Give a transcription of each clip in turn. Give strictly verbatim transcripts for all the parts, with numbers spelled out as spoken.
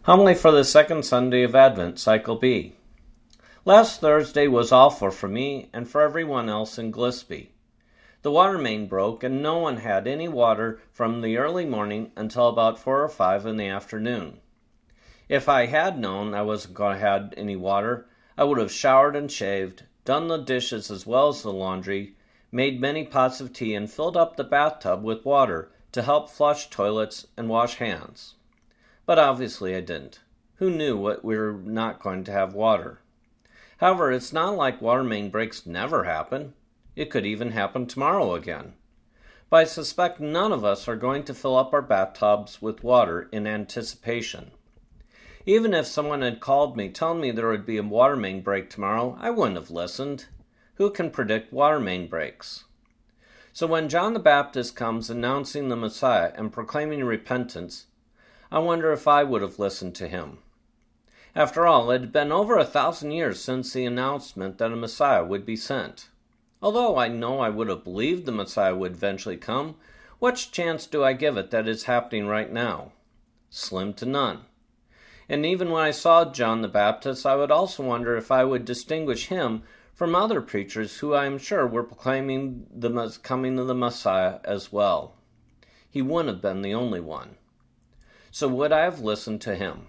Homily for the second Sunday of Advent, Cycle B. Last Thursday was awful for me and for everyone else in Gillespie. The water main broke and no one had any water from the early morning until about four or five in the afternoon. If I had known I wasn't going to have any water, I would have showered and shaved, done the dishes as well as the laundry, made many pots of tea, and filled up the bathtub with water to help flush toilets and wash hands. But obviously I didn't. Who knew what we were not going to have water? However, it's not like water main breaks never happen. It could even happen tomorrow again. But I suspect none of us are going to fill up our bathtubs with water in anticipation. Even if someone had called me telling me there would be a water main break tomorrow, I wouldn't have listened. Who can predict water main breaks? So when John the Baptist comes announcing the Messiah and proclaiming repentance, I wonder if I would have listened to him. After all, it had been over a thousand years since the announcement that a Messiah would be sent. Although I know I would have believed the Messiah would eventually come, what chance do I give it that it's happening right now? Slim to none. And even when I saw John the Baptist, I would also wonder if I would distinguish him from other preachers who I am sure were proclaiming the coming of the Messiah as well. He wouldn't have been the only one. So would I have listened to him?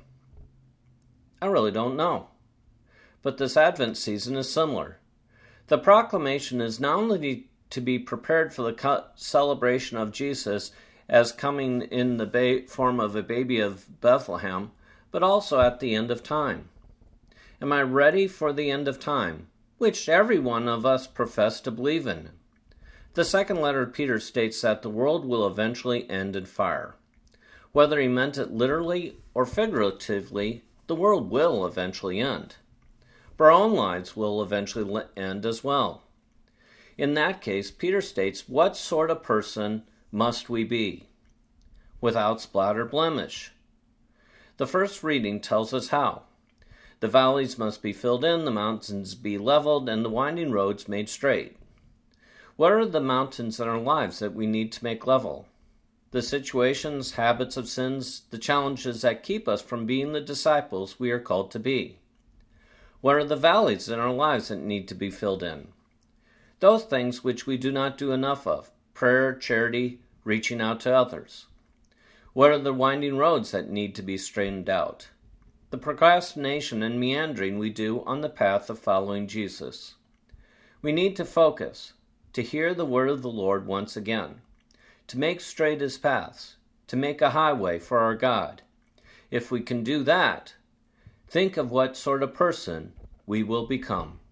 I really don't know. But this Advent season is similar. The proclamation is not only to be prepared for the celebration of Jesus as coming in the ba- form of a baby of Bethlehem, but also at the end of time. Am I ready for the end of time, which every one of us profess to believe in? The second letter of Peter states that the world will eventually end in fire. Whether he meant it literally or figuratively, the world will eventually end. But our own lives will eventually end as well. In that case, Peter states, what sort of person must we be? Without spot or blemish. The first reading tells us how. The valleys must be filled in, the mountains be leveled, and the winding roads made straight. What are the mountains in our lives that we need to make level? The situations, habits of sins, the challenges that keep us from being the disciples we are called to be. What are the valleys in our lives that need to be filled in? Those things which we do not do enough of: prayer, charity, reaching out to others. What are the winding roads that need to be straightened out? The procrastination and meandering we do on the path of following Jesus. We need to focus, to hear the word of the Lord once again, to make straight his paths, to make a highway for our God. If we can do that, think of what sort of person we will become.